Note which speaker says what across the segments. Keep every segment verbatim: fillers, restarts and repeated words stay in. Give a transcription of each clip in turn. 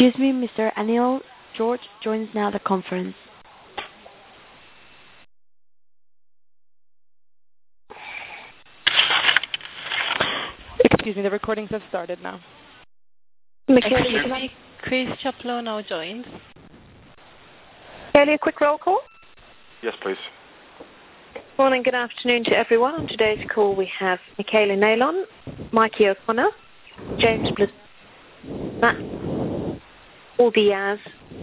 Speaker 1: Excuse me, Mister Anil George joins now the conference.
Speaker 2: Excuse me, the recordings have started now.
Speaker 3: Excuse me, Chris Chaplow now joins.
Speaker 4: Kelly, a quick roll call.
Speaker 5: Yes, please.
Speaker 4: Morning, good afternoon to everyone. On today's call we have Michaela Nalon, Mikey O'Connor, James Bliss, Matt Paul Diaz,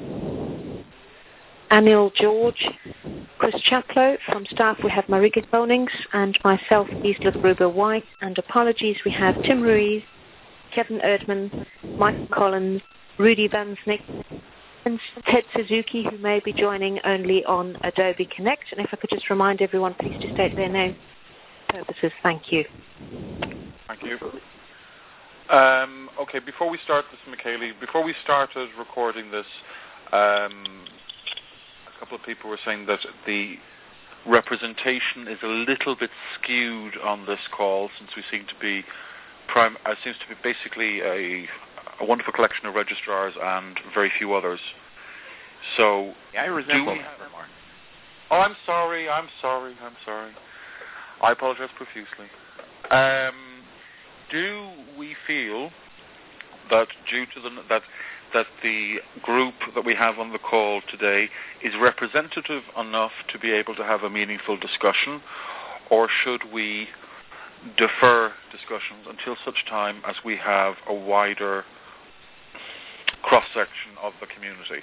Speaker 4: Anil George, Chris Chaplow. From staff we have Marika Konings and myself, Gisela Gruber-White. And apologies, we have Tim Ruiz, Kevin Erdman, Michael Collins, Rudy Van Snick, and Ted Suzuki, who may be joining only on Adobe Connect. And if I could just remind everyone, please to state their name purposes. Thank you.
Speaker 5: Thank you. Um, okay, before we start this, Michaela, before we started recording this, um, a couple of people were saying that the representation is a little bit skewed on this call, since we seem to be prim- uh, seems to be basically a a wonderful collection of registrars and very few others. So,
Speaker 6: yeah, I resemble
Speaker 5: that. Oh, I'm sorry, I'm sorry, I'm sorry. I apologize profusely. Um, do we feel that due to the that that the group that we have on the call today is representative enough to be able to have a meaningful discussion, or should we defer discussions until such time as we have a wider cross-section of the community?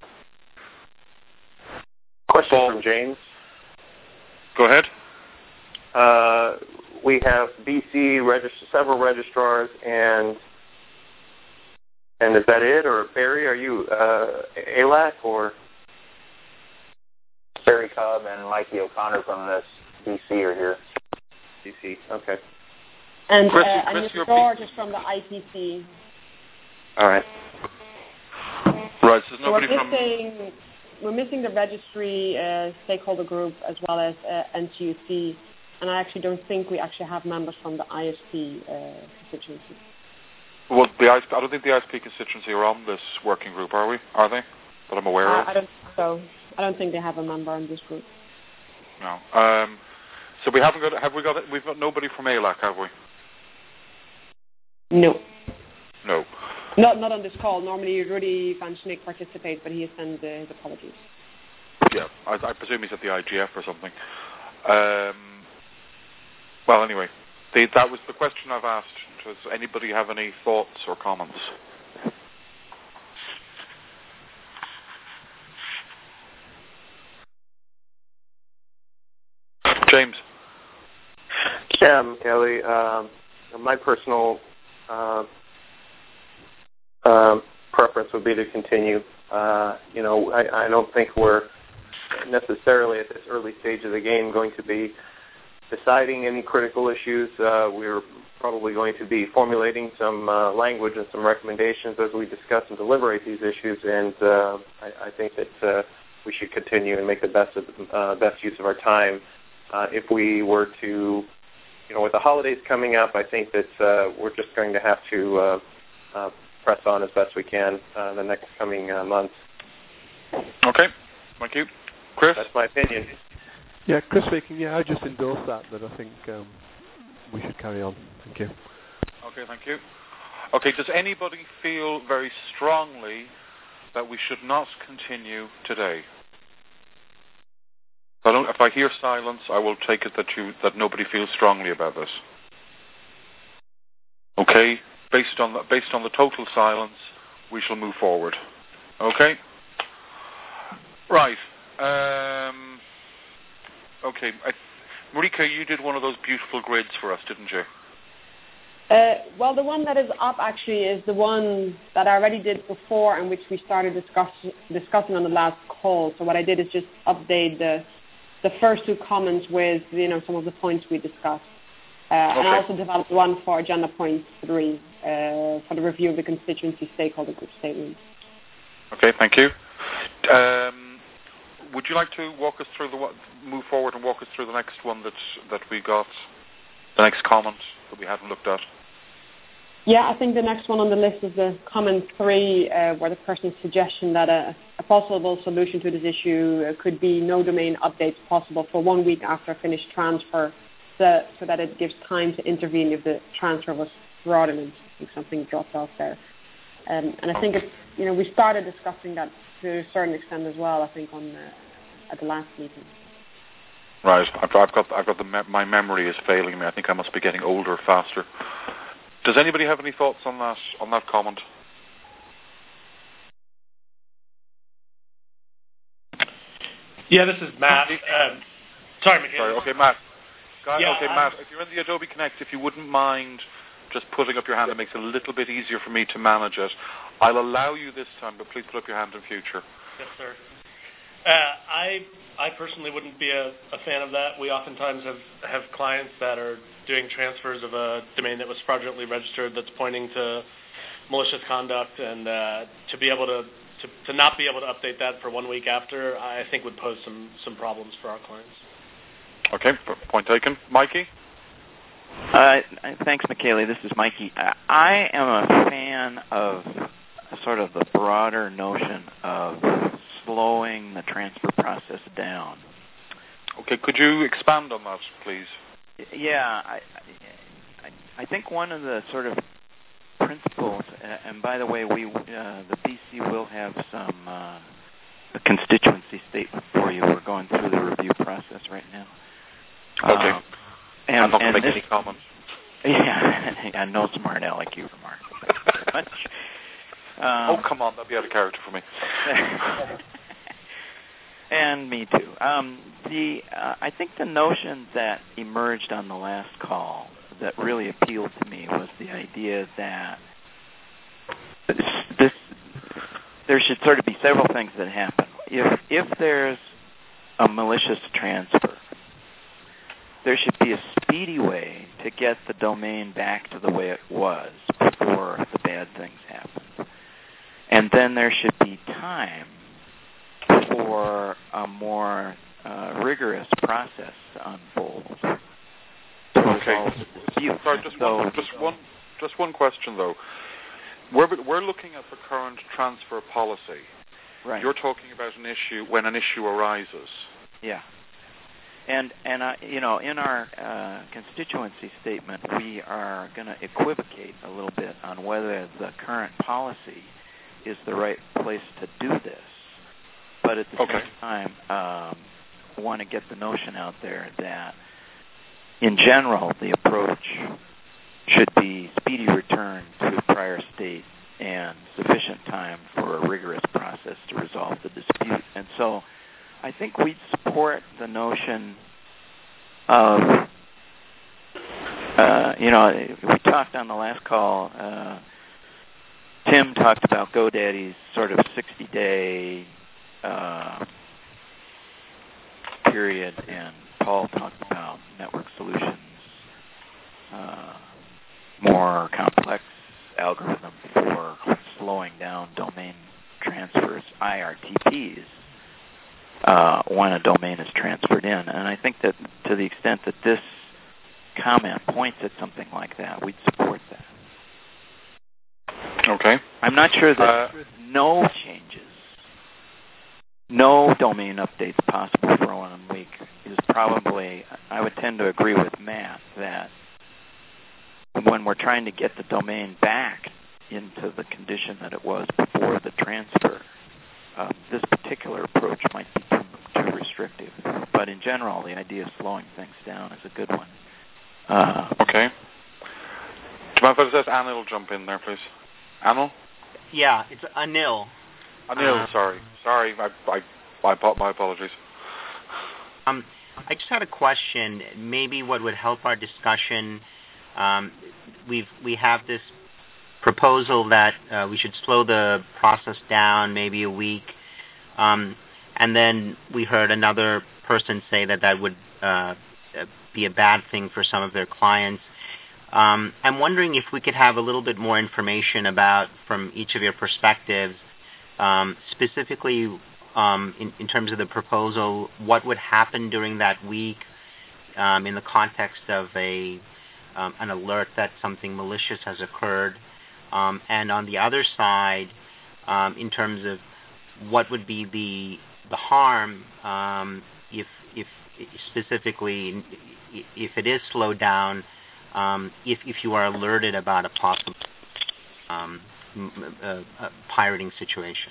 Speaker 6: Question
Speaker 5: Paul,
Speaker 6: from James.
Speaker 5: Go ahead.
Speaker 6: Uh, we have B C regist- several registrars, and and is that it? Or Barry, are you uh, A L A C or
Speaker 7: Barry Cobb and Mikey O'Connor from this B C are here.
Speaker 6: B C, okay.
Speaker 2: And
Speaker 5: Chris,
Speaker 2: uh,
Speaker 5: Chris,
Speaker 2: and George is from the I P C.
Speaker 6: All right.
Speaker 5: Right, so there's
Speaker 2: So
Speaker 5: nobody
Speaker 2: we're
Speaker 5: from...
Speaker 2: missing, we're missing the registry uh, stakeholder group as well as uh, N T U C, and I actually don't think we actually have members from the I S P uh, constituency.
Speaker 5: Well, the I S P, I don't think the I S P constituency are on this working group, are we? Are they? That I'm aware
Speaker 2: uh,
Speaker 5: of?
Speaker 2: I don't think so. I don't think they have a member on this group.
Speaker 5: No. Um, so we haven't got, have we got, we've got nobody from A L A C, have we?
Speaker 2: No.
Speaker 5: No.
Speaker 2: Not not on this call. Normally Rudy Van Snick participates, but he has sent uh, his apologies.
Speaker 5: Yeah, I, I presume he's at the I G F or something. Um, well, anyway, the, that was the question I've asked. Does anybody have any thoughts or comments? James?
Speaker 6: Yeah, Kelly, um, my personal uh, um, preference would be to continue. Uh, you know, I, I don't think we're necessarily at this early stage of the game going to be deciding any critical issues. Uh, we're probably going to be formulating some uh, language and some recommendations as we discuss and deliberate these issues, and uh, I, I think that uh, we should continue and make the best of uh, best use of our time. Uh, if we were to, you know, with the holidays coming up, I think that uh, we're just going to have to uh, uh, press on as best we can uh, the next coming uh, months.
Speaker 5: Okay, thank you. Chris?
Speaker 6: That's my opinion.
Speaker 8: Yeah, Chris speaking. Yeah, I just endorse that, that I think um, we should carry on. Thank you.
Speaker 5: Okay, thank you. Okay, does anybody feel very strongly that we should not continue today? If I, don't, if I hear silence, I will take it that you that nobody feels strongly about this. Okay, based on the, based on the total silence, we shall move forward. Okay. Right. Um, okay. I, Marika, you did one of those beautiful grids for us, didn't you?
Speaker 2: Uh, well, the one that is up actually is the one that I already did before and which we started discuss, discussing on the last call. So what I did is just update the the first two comments with, you know, some of the points we discussed. Uh, okay. And I also developed one for agenda point three uh, for the review of the constituency stakeholder group statement.
Speaker 5: Okay, thank you. Um, would you like to walk us through the move forward and walk us through the next one that that we got, the next comment that we haven't looked at?
Speaker 2: Yeah, I think the next one on the list is the comment three, uh, where the person's suggestion that a, a possible solution to this issue uh, could be no domain updates possible for one week after a finished transfer, so, so that it gives time to intervene if the transfer was fraudulent. I think something dropped off there. Um, and I think it's, you know, we started discussing that to a certain extent as well, I think, on the, at the last meeting.
Speaker 5: Right. I've, I've got, I've got the me- my memory is failing me. I think I must be getting older faster. Does anybody have any thoughts on that on that comment?
Speaker 9: Yeah, this is Matt. Um, sorry, Michaela.
Speaker 5: Sorry. Okay, Matt. Guys,
Speaker 9: yeah,
Speaker 5: okay,
Speaker 9: I'm,
Speaker 5: Matt. If you're in the Adobe Connect, if you wouldn't mind just putting up your hand, it makes it a little bit easier for me to manage it. I'll allow you this time, but please put up your hand in future.
Speaker 9: Yes, sir. Uh, I I personally wouldn't be a, a fan of that. We oftentimes have, have clients that are doing transfers of a domain that was fraudulently registered that's pointing to malicious conduct, and uh, to be able to, to, to not be able to update that for one week after, I think would pose some, some problems for our clients.
Speaker 5: Okay, point taken. Mikey?
Speaker 10: Uh, thanks, Michaela. This is Mikey. I am a fan of sort of the broader notion of slowing the transfer process down.
Speaker 5: Okay, could you expand on that, please?
Speaker 10: Yeah, I, I, I think one of the sort of principles, and by the way, we uh, the B C will have some uh, a constituency statement for you. We're going through the review process right now.
Speaker 5: Okay.
Speaker 10: Um, and,
Speaker 5: I'm not going to make
Speaker 10: this,
Speaker 5: any comments.
Speaker 10: Yeah, I know smart aleck you remark. Thank you very much. Um,
Speaker 5: oh, come on, that'd be out of character for me.
Speaker 10: And me too. Um, the uh, I think the notion that emerged on the last call that really appealed to me was the idea that this, this there should sort of be several things that happen. If if there's a malicious transfer, there should be a speedy way to get the domain back to the way it was before the bad things happen. And then there should be time for a more uh, rigorous process to unfold.
Speaker 5: Okay. Sorry, just
Speaker 10: so,
Speaker 5: one, just one, just one question though. We're we're looking at the current transfer policy.
Speaker 10: Right.
Speaker 5: You're talking about an issue when an issue arises.
Speaker 10: Yeah. And and uh, you know, in our uh, constituency statement, we are going to equivocate a little bit on whether the current policy is the right place to do this. But at the
Speaker 5: okay.
Speaker 10: same time, um, want to get the notion out there that, in general, the approach should be speedy return to prior state and sufficient time for a rigorous process to resolve the dispute. And so I think we'd support the notion of, uh, you know, we talked on the last call, uh, Tim talked about GoDaddy's sort of sixty-day uh, period, and Paul talked about Network Solutions' uh, more complex algorithm for slowing down domain transfers, I R T Ps, uh, when a domain is transferred in. And I think that to the extent that this comment points at something like that, we'd support that.
Speaker 5: Okay.
Speaker 10: I'm not sure that uh, no changes, no domain updates possible for one week is probably, I would tend to agree with Matt that when we're trying to get the domain back into the condition that it was before the transfer, uh, this particular approach might be too, too restrictive. But in general, the idea of slowing things down is a good one. Uh,
Speaker 5: okay. Do you mind if I just Anil will jump in there, please? Anil?
Speaker 11: Yeah, it's Anil.
Speaker 5: Anil, uh, sorry. Sorry, I, I, my, my apologies.
Speaker 11: Um, I just had a question. Maybe what would help our discussion, um, we've, we have this proposal that uh, we should slow the process down maybe a week, um, and then we heard another person say that that would uh, be a bad thing for some of their clients. Um, I'm wondering if we could have a little bit more information about, from each of your perspectives, um, specifically um, in, in terms of the proposal, what would happen during that week um, in the context of a um, an alert that something malicious has occurred, um, and on the other side, um, in terms of what would be the the harm um, if if specifically if it is slowed down, um, if if you are alerted about a possible um, uh, uh, pirating situation.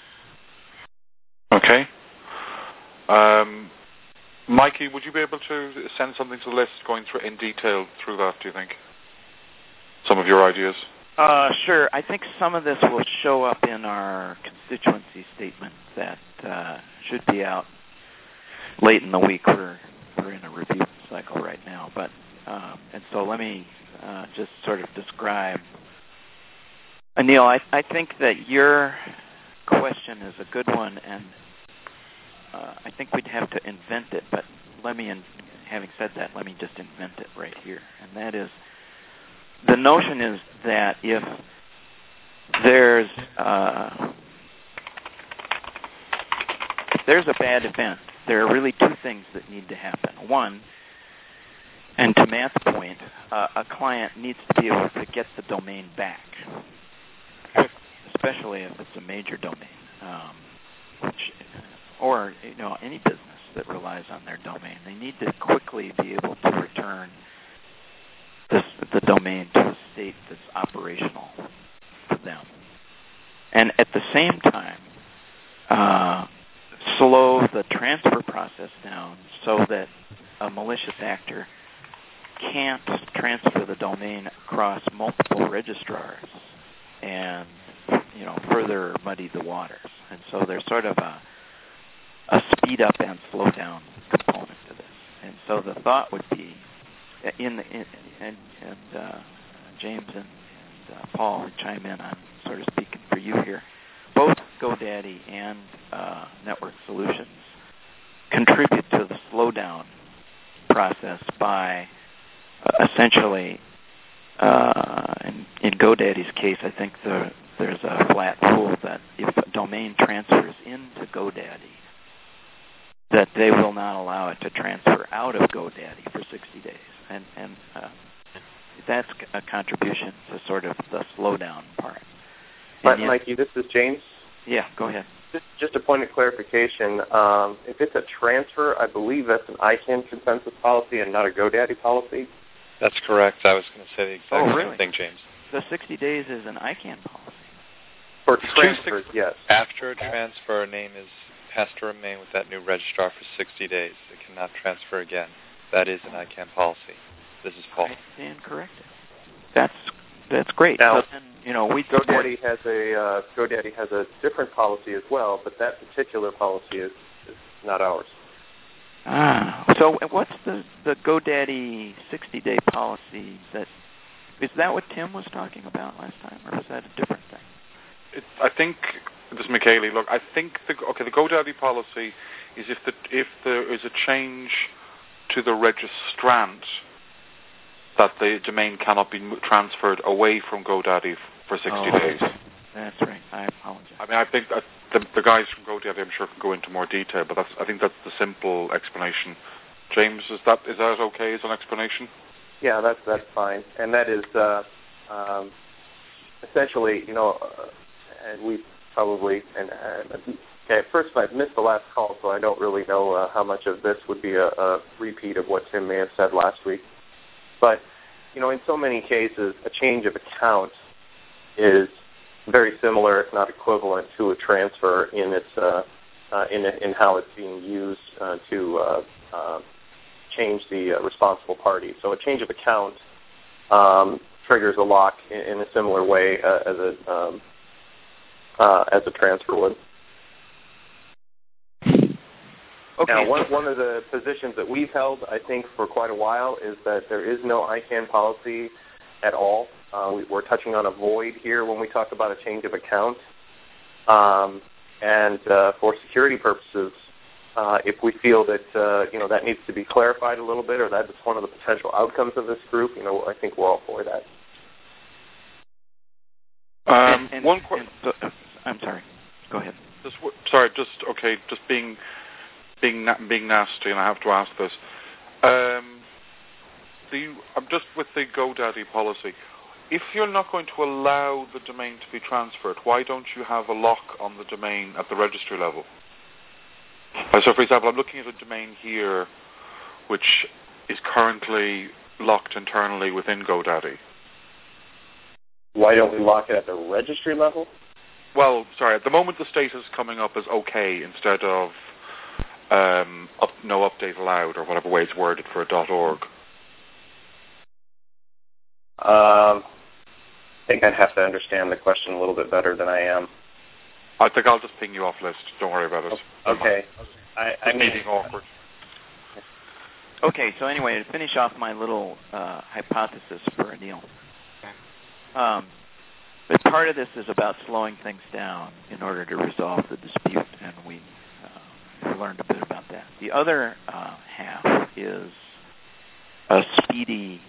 Speaker 5: Okay. Um, Mikey, would you be able to send something to the list going through in detail through that, do you think? Some of your ideas?
Speaker 10: Uh, sure. I think some of this will show up in our constituency statement that uh, should be out late in the week. We're, we're in a review cycle right now. But um, and so let me uh, just sort of describe. Anil, I, I think that your question is a good one, and Uh, I think we'd have to invent it, but let me, in, having said that, let me just invent it right here. And that is, the notion is that if there's uh, if there's a bad event, there are really two things that need to happen. One, and to Matt's point, uh, a client needs to be able to get the domain back, especially if it's a major domain, um, which... or you know any business that relies on their domain. They need to quickly be able to return this, the domain to a state that's operational for them. And at the same time, uh, slow the transfer process down so that a malicious actor can't transfer the domain across multiple registrars and you know further muddy the waters. And so there's sort of a a speed up and slow down component to this. And so the thought would be, in the in, and, and uh, James and, and uh, Paul chime in on sort of speaking for you here. Both GoDaddy and uh, Network Solutions contribute to the slowdown process by uh, essentially, uh, in, in GoDaddy's case, I think the, there's a flat rule that if a domain transfers into GoDaddy, that they will not allow it to transfer out of GoDaddy for sixty days. And, and uh, that's a contribution to sort of the slowdown part.
Speaker 6: But Mikey, this is James.
Speaker 10: Yeah, go ahead.
Speaker 6: Just, just a point of clarification. Um, if it's a transfer, I believe that's an I CANN consensus policy and not a GoDaddy policy.
Speaker 12: That's correct. I was going to say the exact
Speaker 10: oh,
Speaker 12: same
Speaker 10: really?
Speaker 12: thing, James.
Speaker 10: The sixty days is an I CANN policy.
Speaker 6: For transfers, yes.
Speaker 12: After a transfer, a name is has to remain with that new registrar for sixty days. It cannot transfer again. That is an I CANN policy. This is Paul.
Speaker 10: I stand corrected. That's that's great.
Speaker 6: Now,
Speaker 10: so then, you know, we
Speaker 6: GoDaddy has a uh, GoDaddy has a different policy as well, but that particular policy is, is not ours.
Speaker 10: Ah, so what's the the GoDaddy sixty day policy? That is that what Tim was talking about last time, or was that a different thing?
Speaker 5: It, I think. This is Michaeli. Look, I think the okay. The GoDaddy policy is if the if there is a change to the registrant, that the domain cannot be transferred away from GoDaddy for sixty
Speaker 10: oh,
Speaker 5: days.
Speaker 10: That's right. I apologize.
Speaker 5: I mean, I think that the, the guys from GoDaddy, I'm sure, can go into more detail, but that's I think that's the simple explanation. James, is that is that okay as an explanation?
Speaker 6: Yeah, that's that's fine, and that is uh, um, essentially, you know, uh, and we. Probably, and uh, okay, first I missed the last call, so I don't really know uh, how much of this would be a, a repeat of what Tim may have said last week. But, you know, in so many cases, a change of account is very similar, if not equivalent, to a transfer in its uh, uh, in in how it's being used uh, to uh, uh, change the uh, responsible party. So a change of account um, triggers a lock in, in a similar way uh, as a um, Uh, as a transfer would.
Speaker 10: Okay.
Speaker 6: Now, one, one of the positions that we've held, I think, for quite a while is that there is no I CANN policy at all. Uh, we, we're touching on a void here when we talk about a change of account. Um, and uh, for security purposes, uh, if we feel that uh, you know that needs to be clarified a little bit, or that's one of the potential outcomes of this group, you know, I think we're all for that.
Speaker 5: Um,
Speaker 10: and, and,
Speaker 5: one qu-
Speaker 10: and, I'm sorry. Go ahead.
Speaker 5: Just, sorry, just okay. Just being being na- being nasty, and I have to ask this. Um, the I'm just with the GoDaddy policy. If you're not going to allow the domain to be transferred, why don't you have a lock on the domain at the registry level? Uh, so, for example, I'm looking at a domain here which is currently locked internally within GoDaddy.
Speaker 6: Why don't we lock it at the registry level?
Speaker 5: Well, sorry, at the moment the status is coming up as OK instead of um, up, no update allowed, or whatever way it's worded for a .org.
Speaker 6: Um, I think I'd have to understand the question a little bit better than I am.
Speaker 5: I think I'll just ping you off list. Don't worry about it.
Speaker 6: Okay. I, I mean,
Speaker 5: being awkward.
Speaker 10: Okay, so anyway, to finish off my little uh, hypothesis for Anil, um, but part of this is about slowing things down in order to resolve the dispute, and we, uh, we learned a bit about that. The other uh, half is a speedy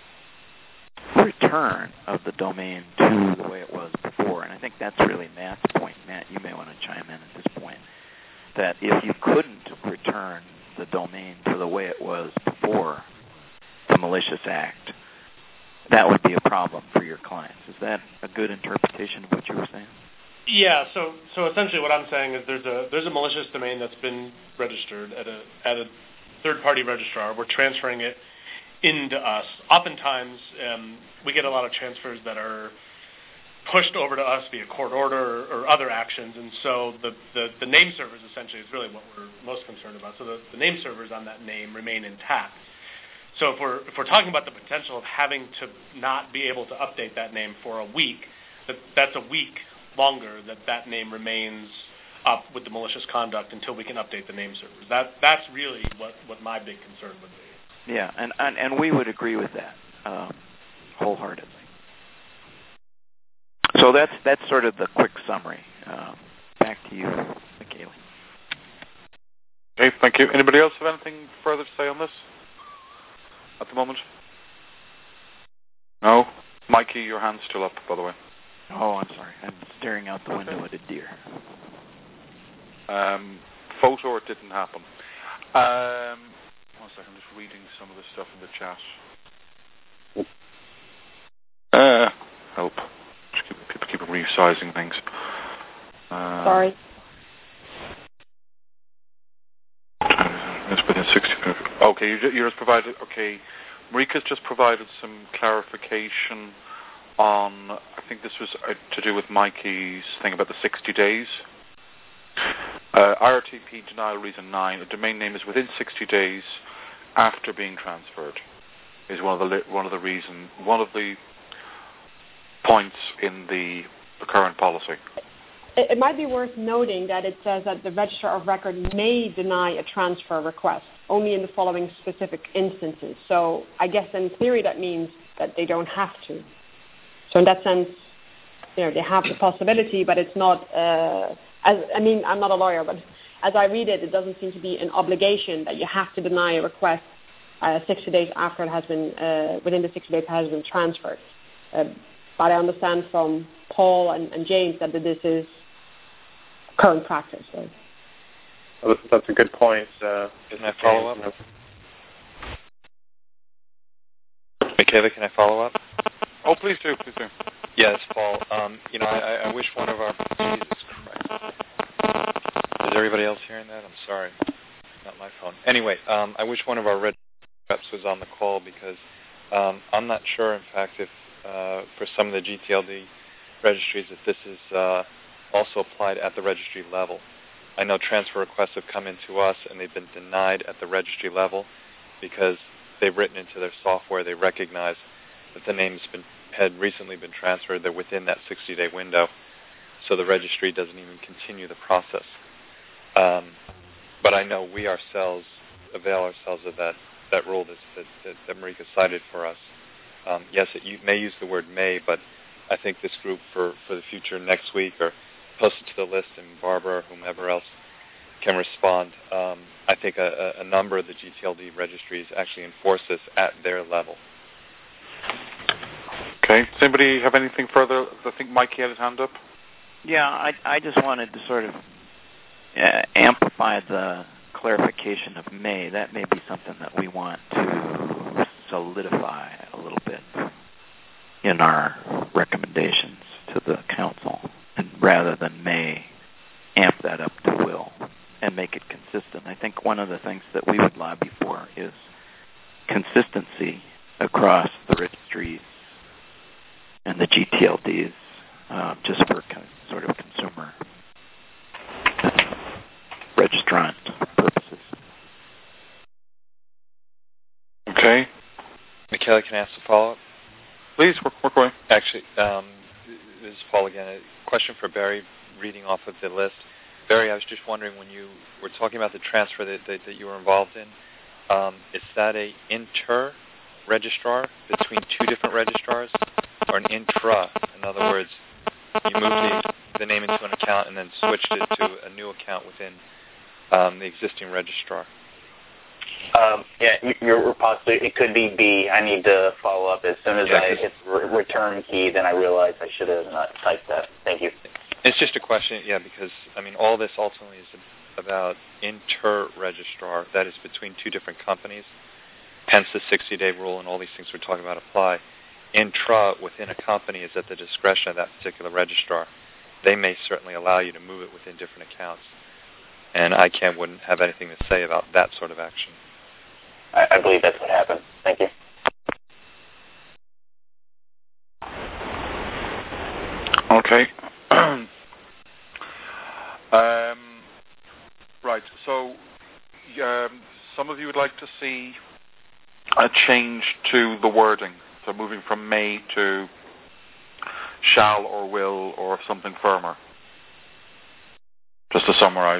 Speaker 10: return of the domain to the way it was before, and I think that's really Matt's point. Matt, you may want to chime in at this point, that if you couldn't return the domain to the way it was before the malicious act, that would be a problem for your clients. Is that a good interpretation of what you were saying?
Speaker 9: Yeah. So, so essentially, what I'm saying is there's a there's a malicious domain that's been registered at a at a third-party registrar. We're transferring it into us. Oftentimes, um, we get a lot of transfers that are pushed over to us via court order or, or other actions, and so the, the, the name servers essentially is really what we're most concerned about. So the, the name servers on that name remain intact. So if we're if we're talking about the potential of having to not be able to update that name for a week, that that's a week longer that that name remains up with the malicious conduct until we can update the name servers. That that's really what, what my big concern would be.
Speaker 10: Yeah, and and, and we would agree with that um, wholeheartedly. So that's that's sort of the quick summary. Um, back to you, Michaela.
Speaker 5: Okay, thank you. Anybody else have anything further to say on this at the moment? No? Mikey, your hand's still up, by the way.
Speaker 10: Oh, I'm sorry. I'm staring out the window at a deer.
Speaker 5: Um, photo, it didn't happen. Um, one second, I'm just reading some of the stuff in the chat. Uh, help. Just keep, people keep resizing things. Uh,
Speaker 2: Sorry.
Speaker 5: It's within sixty. Okay, you, you just provided. Okay, Marika's just provided some clarification on. I think this was uh, to do with Mikey's thing about the sixty days. Uh, I R T P denial reason nine. A domain name is within sixty days after being transferred. Is one of the one of the reason one of the points in the, the current policy.
Speaker 2: It, it might be worth noting that it says that the registrar of record may deny a transfer request only in the following specific instances. So I guess in theory that means that they don't have to. So in that sense, you know, they have the possibility, but it's not. Uh, as I mean, I'm not a lawyer, but as I read it, it doesn't seem to be an obligation that you have to deny a request uh, sixty days after it has been uh, within the sixty days it has been transferred. Uh, but I understand from Paul and, and James that this is current practice. So.
Speaker 6: Well, that's a good point. Uh,
Speaker 12: can I follow up? Michaela, can I follow up?
Speaker 5: Oh, please do, please do.
Speaker 12: Yes, Paul. Um, you know, I, I wish one of our... Jesus Christ. Is everybody else hearing that? I'm sorry. Not my phone. Anyway, um, I wish one of our red reps was on the call because um, I'm not sure, in fact, if uh, for some of the G T L D registries, if this is uh, also applied at the registry level. I know transfer requests have come into us and they've been denied at the registry level because they've written into their software, they recognize that the name's been had recently been transferred, they're within that sixty-day window, so the registry doesn't even continue the process. Um, but I know we ourselves avail ourselves of that, that rule that, that, that Marika cited for us. Um, yes, it you may use the word may, but I think this group for, for the future next week or post it to the list and Barbara or whomever else can respond. Um, I think a, a number of the G T L D registries actually enforce this at their level.
Speaker 5: Okay. Does anybody have anything further? I think Mikey had his hand up.
Speaker 10: Yeah, I, I just wanted to sort of uh, amplify the clarification of may. That may be something that we want to solidify a little bit in our recommendations to the council, and rather than may, amp that up to will and make it consistent. I think one of the things that we would lobby for is consistency across the registries and the G T L Ds, uh, just for kind of, sort of consumer registrant purposes.
Speaker 12: Okay. Michaela, can I ask a follow-up?
Speaker 5: Please, work, work away.
Speaker 12: Actually, um, this is Paul again. A question for Barry, reading off of the list. Barry, I was just wondering, when you were talking about the transfer that, that, that you were involved in, um, is that a inter-registrar between two different registrars, or an intra? In other words, you moved the, the name into an account and then switched it to a new account within um, the existing registrar?
Speaker 7: Um, yeah, you're possibly, it could be B. I need to follow up. As soon as
Speaker 12: yeah,
Speaker 7: I hit the re- return key, then I realized I should have not typed that. Thank you.
Speaker 12: It's just a question, yeah, because, I mean, all this ultimately is about inter-registrar, that is between two different companies, hence the sixty-day rule and all these things we're talking about apply. Intra within a company is at the discretion of that particular registrar. They may certainly allow you to move it within different accounts. And I can't, wouldn't have anything to say about that sort of action.
Speaker 7: I, I believe that's what happened. Thank you.
Speaker 5: Okay. um, right. So, um, some of you would like to see a change to the wording. So, moving from may to shall or will or something firmer. Just to summarize.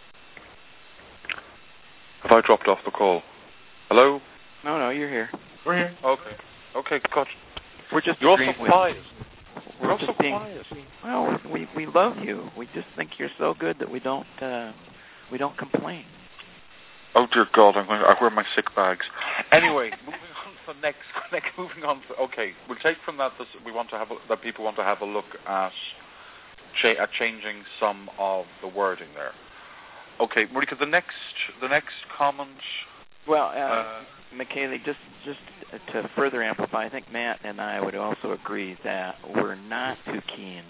Speaker 5: Have I dropped off the call? Hello?
Speaker 10: No, no, you're here.
Speaker 5: We're here. Okay. Okay, gotcha.
Speaker 10: We're just
Speaker 5: You're also quiet.
Speaker 10: We're,
Speaker 5: We're
Speaker 10: also
Speaker 5: also
Speaker 10: being,
Speaker 5: quiet.
Speaker 10: Well, we we love you. We just think you're so good that we don't uh, we don't complain.
Speaker 5: Oh dear God, I'm going to, I wear my sick bags. Anyway, moving on to the next. next moving on. To, okay, we'll take from that this, we want to have a, that people want to have a look at cha- at changing some of the wording there. Okay, Marika, the next the next comment.
Speaker 10: Well, uh,
Speaker 5: uh,
Speaker 10: Michaela, just just to further amplify, I think Matt and I would also agree that we're not too keen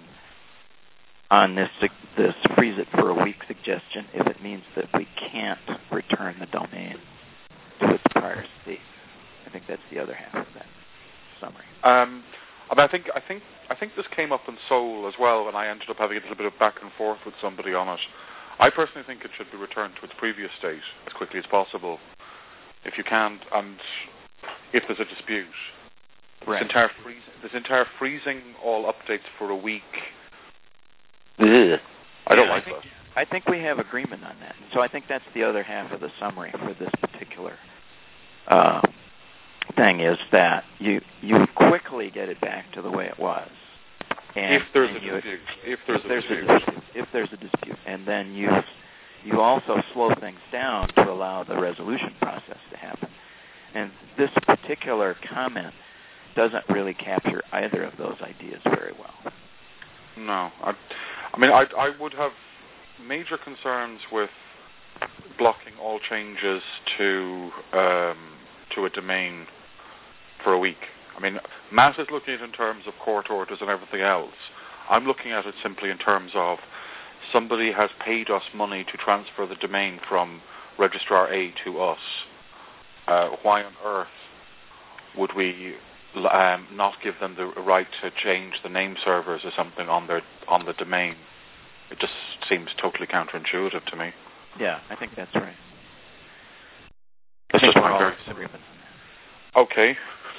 Speaker 10: on this this freeze it for a week suggestion if it means that we can't return the domain to its prior state. I think that's the other half of that summary.
Speaker 5: Um, I, mean, I think I think I think this came up in Seoul as well, and I ended up having a little bit of back and forth with somebody on it. I personally think it should be returned to its previous state as quickly as possible, if you can, and if there's a dispute.
Speaker 10: Right.
Speaker 5: This entire, freeze, this entire freezing all updates for a week.
Speaker 10: Ugh.
Speaker 5: I don't
Speaker 10: yeah,
Speaker 5: like
Speaker 10: I think,
Speaker 5: that.
Speaker 10: I think we have agreement on that. So I think that's the other half of the summary for this particular uh, thing, is that you you quickly get it back to the way it was. And,
Speaker 5: if there's
Speaker 10: and
Speaker 5: a
Speaker 10: you,
Speaker 5: dispute. If there's,
Speaker 10: if there's
Speaker 5: a, dispute.
Speaker 10: a dispute. If there's a dispute. And then you you also slow things down to allow the resolution process to happen. And this particular comment doesn't really capture either of those ideas very well.
Speaker 5: No. I, I mean, I, I would have major concerns with blocking all changes to um, to a domain for a week. I mean, Matt is looking at it in terms of court orders and everything else. I'm looking at it simply in terms of somebody has paid us money to transfer the domain from Registrar A to us. Uh, why on earth would we um, not give them the right to change the name servers or something on their on the domain? It just seems totally counterintuitive to me.
Speaker 10: Yeah, I think that's right.
Speaker 5: That's just my very
Speaker 10: agreement.
Speaker 5: Okay.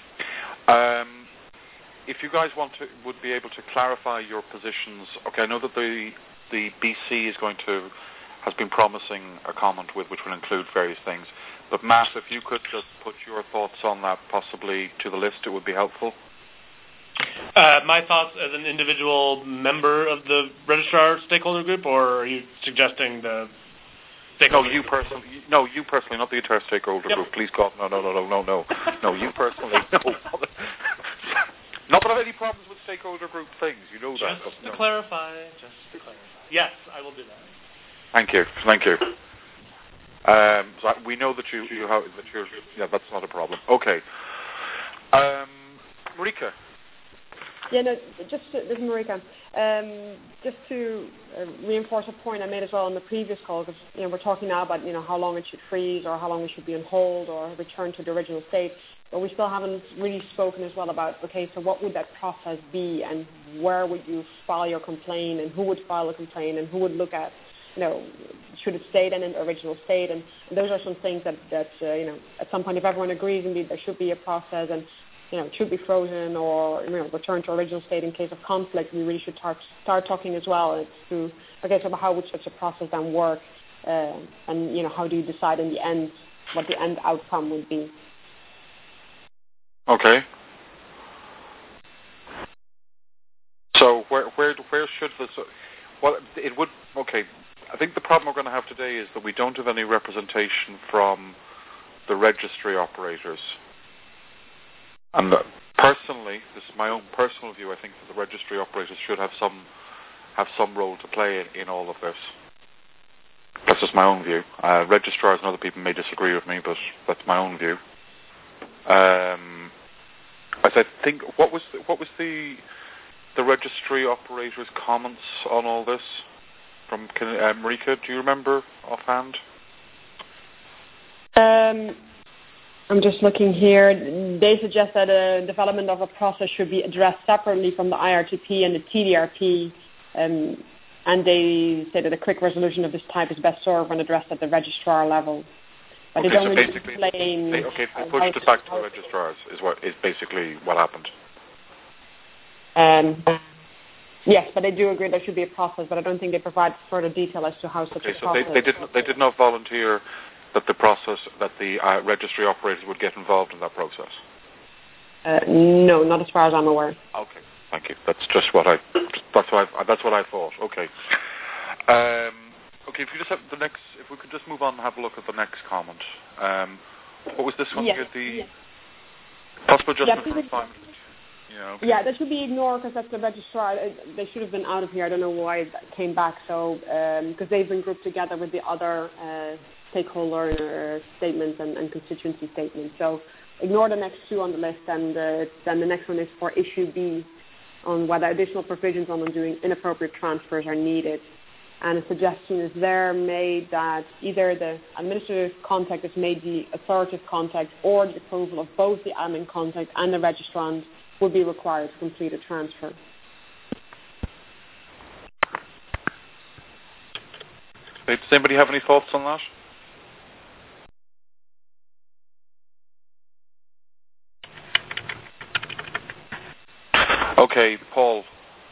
Speaker 5: Um, if you guys want to, would be able to clarify your positions. Okay, I know that the the B C is going to has been promising a comment with which will include various things. But Matt, if you could just put your thoughts on that possibly to the list, it would be helpful.
Speaker 9: Uh, my thoughts as an individual member of the registrar stakeholder group, or are you suggesting the
Speaker 5: No, you personally. No, you personally, not the entire stakeholder
Speaker 9: yep.
Speaker 5: group. Please, God, no, no, no, no, no, no, no. You personally, no. Not that I have any problems with stakeholder group things. You know
Speaker 9: just
Speaker 5: that.
Speaker 9: Just
Speaker 5: no.
Speaker 9: to clarify, just to clarify. Yes, I will do that.
Speaker 5: Thank you, thank you. Um, so we know that you, you have that you're. Yeah, that's not a problem. Okay. Um, Marika.
Speaker 2: Yeah, no, just to, this is Marika. Um, just to uh, reinforce a point I made as well in the previous call, because you know we're talking now about you know how long it should freeze or how long it should be on hold or return to the original state, but we still haven't really spoken as well about okay, so what would that process be, and where would you file your complaint, and who would file a complaint, and who would look at, you know, should it stay then in the original state, and, and those are some things that that uh, you know at some point if everyone agrees indeed there should be a process and. You know, it should be frozen or you know, return to original state in case of conflict. We really should start start talking as well as to okay, so how would such a process then work, uh, and you know, how do you decide in the end what the end outcome would be?
Speaker 5: Okay. So where where where should this? Well, it would. Okay, I think the problem we're going to have today is that we don't have any representation from the registry operators. And uh, personally, this is my own personal view, I think that the registry operators should have some have some role to play in, in all of this. That's just my own view. Uh, registrars and other people may disagree with me, but that's my own view. Um, as I think, what was the, what was the the registry operators' comments on all this from uh, Marika? Do you remember offhand?
Speaker 2: Um. I'm just looking here. They suggest that a development of a process should be addressed separately from the I R T P and the T D R P, um, and they say that a quick resolution of this type is best served when addressed at the registrar level. But
Speaker 5: okay,
Speaker 2: they don't
Speaker 5: so
Speaker 2: really
Speaker 5: basically,
Speaker 2: explain.
Speaker 5: They, okay, they pushed it back to the registrars. Is what is basically what happened.
Speaker 2: Um, yes, but they do agree there should be a process, but I don't think they provide further detail as to how such
Speaker 5: okay,
Speaker 2: a
Speaker 5: so
Speaker 2: process.
Speaker 5: they, they did they did not volunteer that the process, that the uh, registry operators would get involved in that process?
Speaker 2: Uh, no, not as far as I'm aware.
Speaker 5: Okay, thank you. That's just what I, that's what I, that's what I thought. Okay. Um, okay, if you just have the next, if we could just move on and have a look at the next comment. Um, what was this one
Speaker 2: yes.
Speaker 5: here? The
Speaker 2: yes.
Speaker 5: possible adjustment
Speaker 2: yeah,
Speaker 5: for refinement? Yeah, okay.
Speaker 2: yeah, that should be ignored because that's the registrar. They should have been out of here. I don't know why it came back. So because um, they've been grouped together with the other uh, stakeholder uh, statements and, and constituency statements. So ignore the next two on the list, and uh, then the next one is for issue B on whether additional provisions on undoing inappropriate transfers are needed. And a suggestion is there made that either the administrative contact is made the authoritative contact, or the approval of both the admin contact and the registrant would be required to complete a transfer.
Speaker 5: Does anybody have any thoughts on that? Okay, Paul.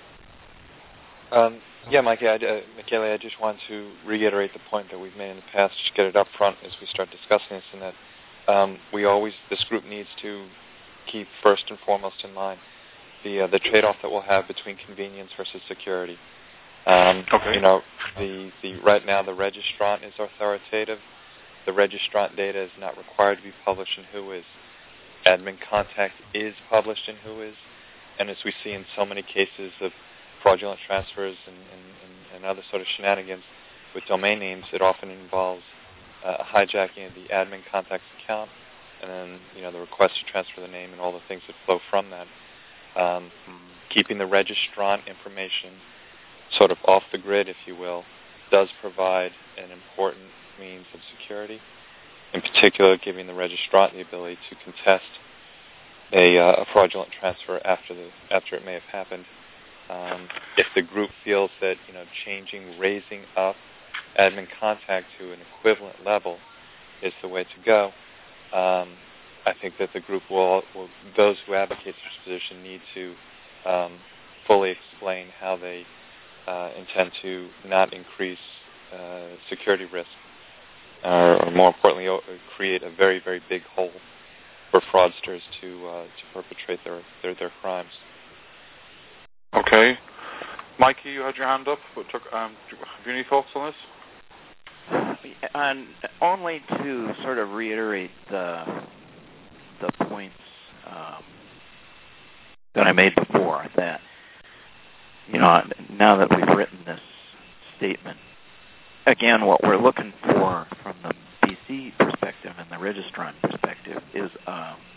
Speaker 12: Um, yeah, Mike, I, uh, Michele, I just want to reiterate the point that we've made in the past, just get it up front as we start discussing this, and that um, we always, this group needs to keep first and foremost in mind the uh, the trade-off that we'll have between convenience versus security. Um,
Speaker 5: okay.
Speaker 12: You know, the, the right now the registrant is authoritative. The registrant data is not required to be published in WHOIS. Admin contact is published in WHOIS. And as we see in so many cases of fraudulent transfers and, and, and, and other sort of shenanigans with domain names, it often involves uh, hijacking of the admin contact's account, and then you know the request to transfer the name and all the things that flow from that. Um, keeping the registrant information sort of off the grid, if you will, does provide an important means of security. In particular, giving the registrant the ability to contest a, uh, a fraudulent transfer after the after it may have happened. Um, if the group feels that you know changing, raising up admin contact to an equivalent level is the way to go, um, I think that the group will, will, those who advocate this position need to um, fully explain how they uh, intend to not increase uh, security risk, or, or more importantly, create a very, very big hole for fraudsters to uh, to perpetrate their, their their crimes.
Speaker 5: Okay, Mikey, you had your hand up. But took, um, have you any thoughts on this?
Speaker 10: And only to sort of reiterate the the points um, that I made before, that you know now that we've written this statement, again, what we're looking for from the B C perspective and the registrant perspective is um,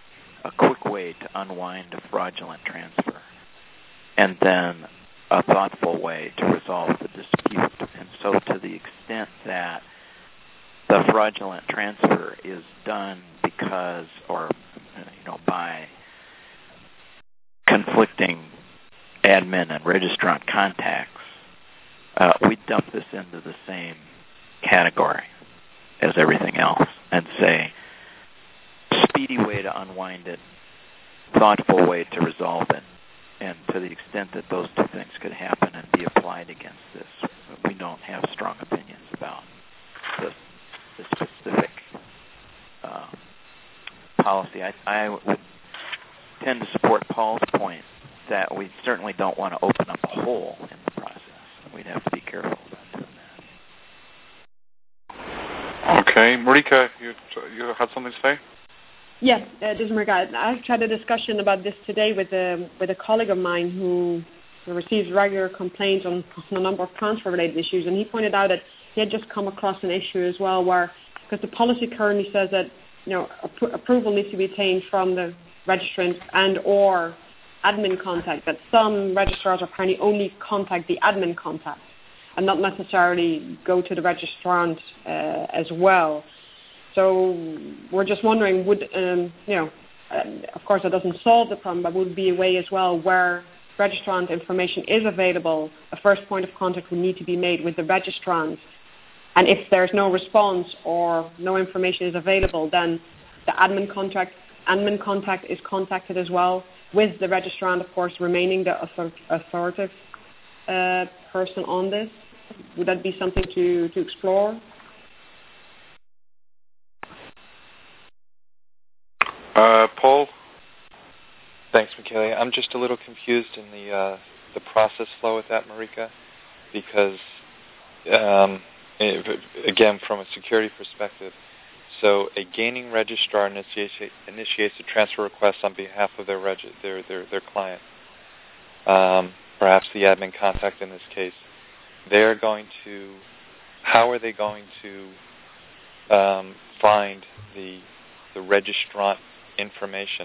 Speaker 10: a quick way to unwind a fraudulent transfer, and then a thoughtful way to resolve the dispute. And so to the extent that the fraudulent transfer is done because, or you know, by conflicting admin and registrant contacts, uh, we dump this into the same category as everything else and say, speedy way to unwind it, thoughtful way to resolve it, and to the extent that those two things could happen and be applied against this, we don't have strong opinions about the, the specific uh, policy. I, I would tend to support Paul's point that we certainly don't want to open up a hole in the process. We'd have to be careful about doing that.
Speaker 5: Okay. Marika, you, you had something to say?
Speaker 2: Yes, uh, this is Marika. I've had a discussion about this today with a, with a colleague of mine who, who receives regular complaints on, on a number of transfer-related issues, and he pointed out that he had just come across an issue as well where, because the policy currently says that, you know, appro- approval needs to be obtained from the registrant and or admin contact, that some registrars apparently only contact the admin contact and not necessarily go to the registrant uh, as well. So we're just wondering, would, um, you know, uh, of course that doesn't solve the problem, but would be a way as well where registrant information is available, a first point of contact would need to be made with the registrant. And if there's no response or no information is available, then the admin contact, admin contact is contacted as well, with the registrant, of course, remaining the author- authoritative uh, person on this. Would that be something to, to explore?
Speaker 5: Uh, Paul?
Speaker 12: Thanks, Michele. I'm just a little confused in the uh, the process flow with that, Marika, because, um, it, again, from a security perspective, so a gaining registrar initiates, initiates a transfer request on behalf of their regi- their, their, their client, um, perhaps the admin contact in this case. They're going to, how are they going to um, find the the registrant information?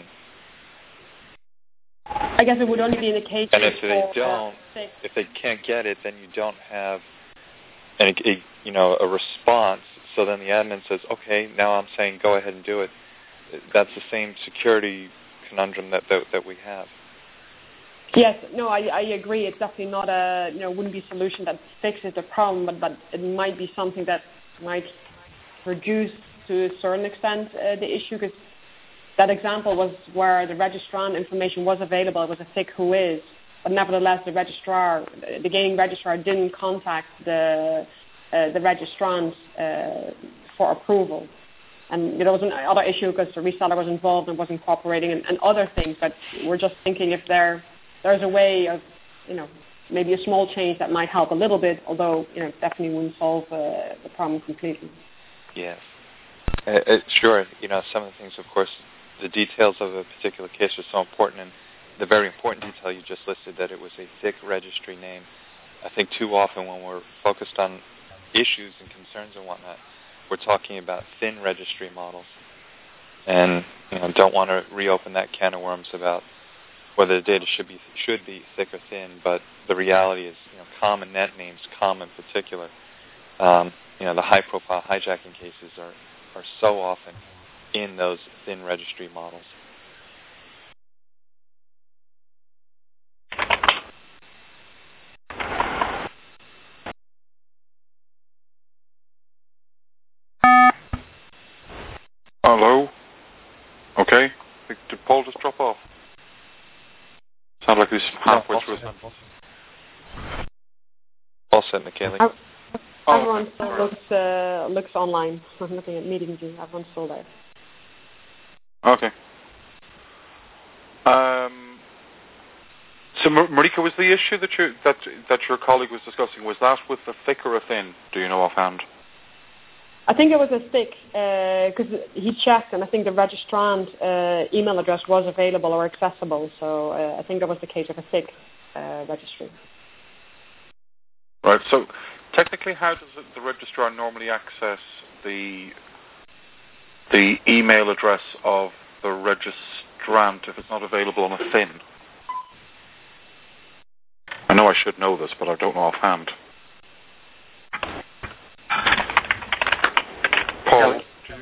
Speaker 2: I guess it would only be in the case.
Speaker 12: And if they
Speaker 2: for,
Speaker 12: don't,
Speaker 2: uh,
Speaker 12: if they can't get it, then you don't have, an, a, you know, a response. So then the admin says, "Okay, now I'm saying go ahead and do it." That's the same security conundrum that that, that we have.
Speaker 2: Yes, no, I, I agree. It's definitely not a, you know, wouldn't be a solution that fixes the problem, but but it might be something that might reduce to a certain extent uh, the issue, because that example was where the registrant information was available. It was a S I C who is, but nevertheless the registrar, the gaining registrar didn't contact the uh, the registrant uh, for approval. And there was another issue because the reseller was involved and wasn't cooperating and, and other things, but we're just thinking if there there's a way of, you know, maybe a small change that might help a little bit, although, you know, definitely wouldn't solve uh, the problem completely.
Speaker 12: Yes. Uh, uh, sure. You know, some of the things, of course, the details of a particular case are so important, and the very important detail you just listed, that it was a thick registry name. I think too often when we're focused on issues and concerns and whatnot, we're talking about thin registry models, and you know, don't want to reopen that can of worms about whether the data should be should be thick or thin. But the reality is, you know, common net names, COM in particular, um, you know, the high-profile hijacking cases are are so often in those thin registry models.
Speaker 5: Hello? Okay. Did Paul just drop off? Sounds like he's halfway
Speaker 12: no,
Speaker 5: through his sentence.
Speaker 12: All set, Michele.
Speaker 2: Everyone still looks, uh, looks online. I'm looking at MeetingView. Everyone's still there.
Speaker 5: Okay. Um, so, Mar- Marika, was the issue that, you, that, that your colleague was discussing, was that with a thick or a thin? Do you know offhand?
Speaker 2: I think it was a thick, because uh, he checked, and I think the registrant uh, email address was available or accessible, so uh, I think that was the case of a thick uh, registry.
Speaker 5: Right, so technically how does the registrar normally access the the email address of the registrant if it's not available on a T H I N? I know I should know this, but I don't know offhand. Paul?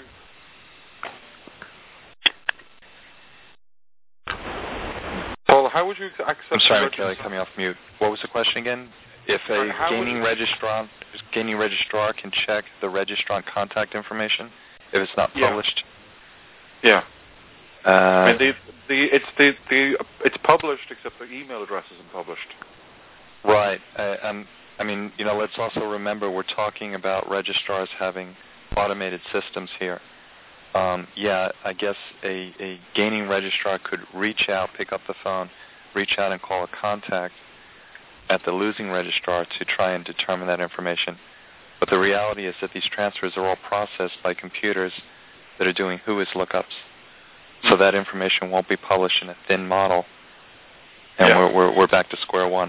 Speaker 5: Paul, how would you accept...
Speaker 12: I'm sorry, Kelly, coming off mute. What was the question again? If a
Speaker 5: How
Speaker 12: gaming registrant, gaming registrar can check the registrant contact information if it's not published?
Speaker 5: Yeah.
Speaker 12: Uh,
Speaker 5: I mean, the, the, it's the, the it's published, except the email address isn't published.
Speaker 12: Right. Uh, um, I mean, you know, let's also remember we're talking about registrars having automated systems here. Um, yeah, I guess a, a gaming registrar could reach out, pick up the phone, reach out and call a contact at the losing registrar to try and determine that information. But the reality is that these transfers are all processed by computers that are doing whois lookups. So that information won't be published in a thin model. And
Speaker 5: Yeah.
Speaker 12: we're, we're we're back to square one.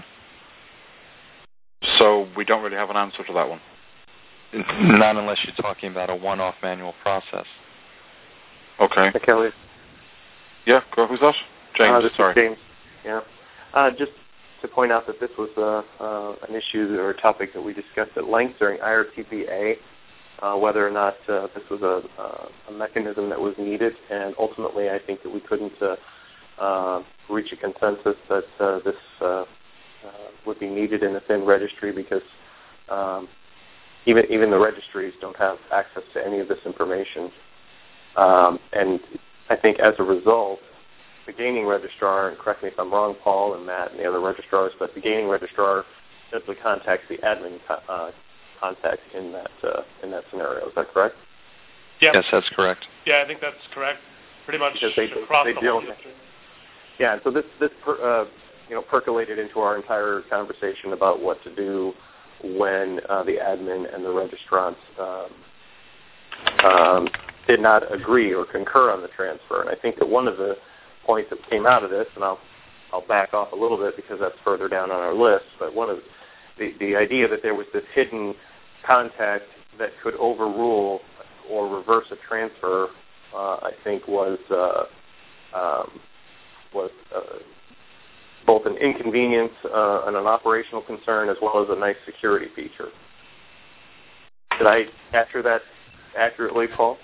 Speaker 5: So we don't really have an answer to that one.
Speaker 12: Not unless you're talking about a one-off manual process.
Speaker 5: Okay.
Speaker 6: Hey, Kelly.
Speaker 5: Yeah, go. Who's that? James.
Speaker 6: Uh, this
Speaker 5: Sorry.
Speaker 6: is James. Yeah. Uh, just to point out that this was uh, uh, an issue or a topic that we discussed at length during I R T P A, uh, whether or not uh, this was a, uh, a mechanism that was needed, and ultimately I think that we couldn't uh, uh, reach a consensus that uh, this uh, uh, would be needed in a thin registry because um, even even the registries don't have access to any of this information. Um, and I think as a result, the gaming registrar, and correct me if I'm wrong, Paul and Matt and the other registrars, but the gaming registrar simply contacts the admin co- uh, contact in that uh, in that scenario. Is that correct?
Speaker 9: Yeah.
Speaker 12: Yes, that's correct.
Speaker 9: Yeah, I think that's correct. Pretty much
Speaker 6: Because they,
Speaker 9: across
Speaker 6: they
Speaker 9: the whole
Speaker 6: don't-
Speaker 9: industry.
Speaker 6: Yeah, and so this this per, uh, you know percolated into our entire conversation about what to do when uh, the admin and the registrants um, um, did not agree or concur on the transfer. And I think that one of the points that came out of this, and I'll I'll back off a little bit because that's further down on our list, but one of the the idea that there was this hidden contact that could overrule or reverse a transfer, uh, I think was uh, um, was uh, both an inconvenience uh, and an operational concern, as well as a nice security feature. Did I capture that accurately, Paul?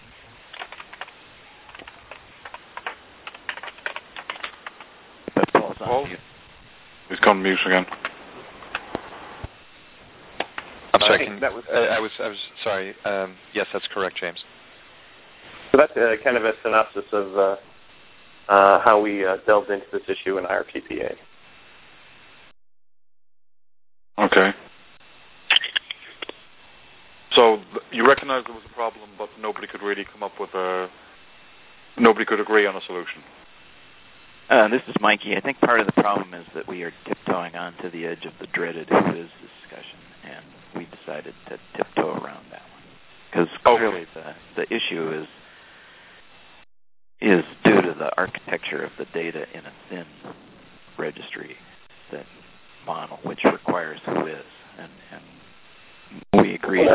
Speaker 10: Paul's on
Speaker 5: Paul?
Speaker 10: mute.
Speaker 5: He's gone mute again.
Speaker 12: I'm
Speaker 6: Uh,
Speaker 12: sorry. Can,
Speaker 6: that was-
Speaker 12: uh, I was I was sorry. Um, yes, that's correct, James.
Speaker 6: So that's uh, kind of a synopsis of uh, uh, how we uh, delved into this issue in I R T P A.
Speaker 5: Okay. So th- you recognize there was a problem, but nobody could really come up with a... Nobody could agree on a solution.
Speaker 10: Uh, this is Mikey. I think part of the problem is that we are tiptoeing onto the edge of the dreaded whois discussion, and we decided to tiptoe around that one. Because clearly the, the issue is is due to the architecture of the data in a thin registry that model, which requires whois, and, and we agreed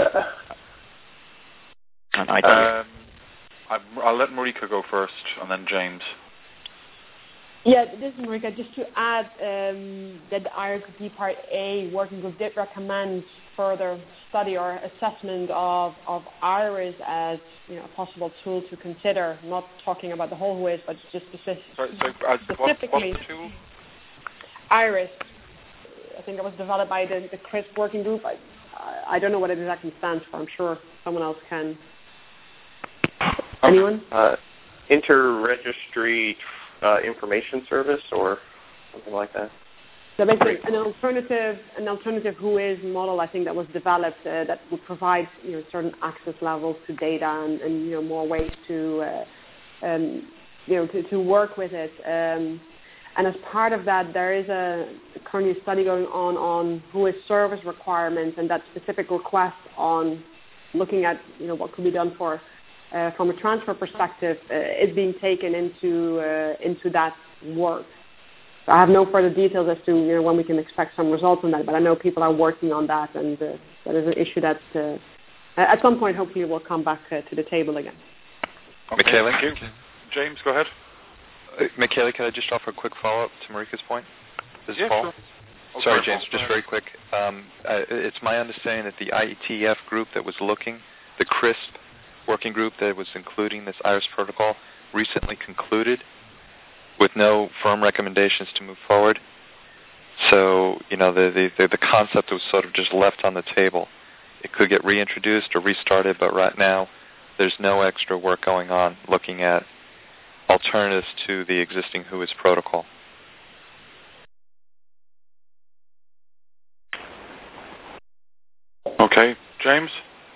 Speaker 10: on I T.
Speaker 5: Um, I'm, I'll let Marika go first, and then James.
Speaker 2: Yeah, this is Marika. Just to add um, that the I R T P Part A working group did recommend further study or assessment of, of IRIS as you know a possible tool to consider. Not talking about the whole whois, but just specific,
Speaker 5: Sorry, so, uh, what,
Speaker 2: specifically
Speaker 5: what's the tool?
Speaker 2: IRIS. I think it was developed by the, the CRISP working group. I, I don't know what it exactly stands for. I'm sure someone else can. Anyone?
Speaker 6: Uh, Inter-registry uh, information service or something like that.
Speaker 2: So basically, an alternative, an alternative whois model, I think that was developed uh, that would provide you know certain access levels to data and, and you know more ways to uh, um, you know to, to work with it. Um, and as part of that, there is a currently a study going on on whois service requirements and that specific request on looking at you know what could be done for uh, from a transfer perspective uh, is being taken into uh, into that work. I have no further details as to you know when we can expect some results on that, but I know people are working on that, and uh, that is an issue that uh, at some point hopefully will come back uh, to the table again.
Speaker 5: Okay, thank you. James, go ahead.
Speaker 12: Uh, Michaela, can I just offer a quick follow-up to Marika's point? This is
Speaker 5: yeah,
Speaker 12: Paul.
Speaker 5: Sure. Okay,
Speaker 12: Sorry, James, just very quick. Um, uh, it's my understanding that the I E T F group that was looking, the CRISP working group that was including this IRIS protocol, recently concluded with no firm recommendations to move forward. So, you know, the, the, the concept was sort of just left on the table. It could get reintroduced or restarted, but right now there's no extra work going on looking at alternatives to the existing WHOIS protocol.
Speaker 5: Okay, James?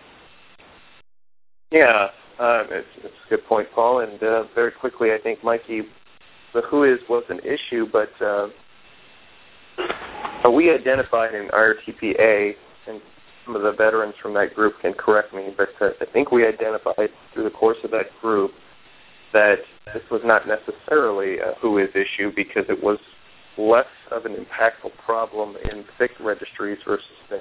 Speaker 6: Yeah, uh, it's, it's a good point, Paul. And uh, very quickly, I think, Mikey, the WHOIS was an issue, but uh, we identified in R T P A, and some of the veterans from that group can correct me, but uh, I think we identified through the course of that group that this was not necessarily a WHOIS issue because it was less of an impactful problem in thick registries versus thin.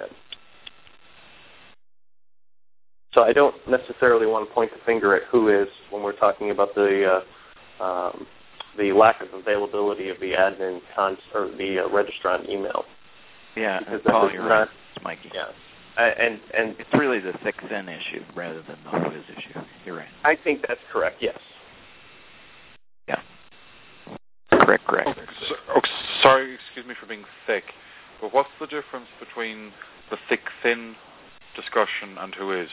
Speaker 6: So I don't necessarily want to point the finger at WHOIS when we're talking about the uh, um, the lack of availability of the admin cons- or the uh, registrant email.
Speaker 10: Yeah,
Speaker 6: because
Speaker 10: Paul, you're
Speaker 6: not,
Speaker 10: right, Mikey.
Speaker 6: Yeah, uh, and and
Speaker 10: it's really the thick-thin issue rather than the WHOIS issue. You're right.
Speaker 6: I think that's correct. Yes.
Speaker 10: Yeah. Correct. Correct.
Speaker 5: Oh, so, oh, sorry, excuse me for being thick, but what's the difference between the thick-thin discussion and WHOIS?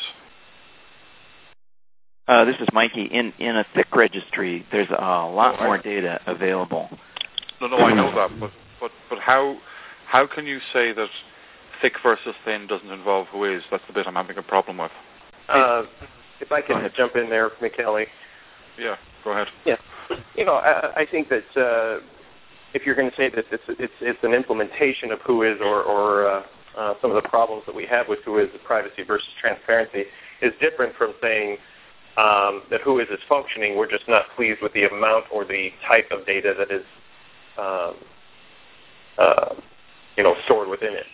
Speaker 10: Uh, this is Mikey. In in a thick registry, there's a lot oh, more data available.
Speaker 5: No, no, I know that, but but but how how can you say that thick versus thin doesn't involve WHOIS? That's the bit I'm having a problem with.
Speaker 6: Uh, if I can jump in there, Michele.
Speaker 5: Yeah, go ahead.
Speaker 6: Yeah, you know, I, I think that uh, if you're going to say that it's it's it's an implementation of WHOIS or or uh, uh, some of the problems that we have with WHOIS, privacy versus transparency, is different from saying. Um, that WHOIS is functioning, we're just not pleased with the amount or the type of data that is, um, uh, you know, stored within it.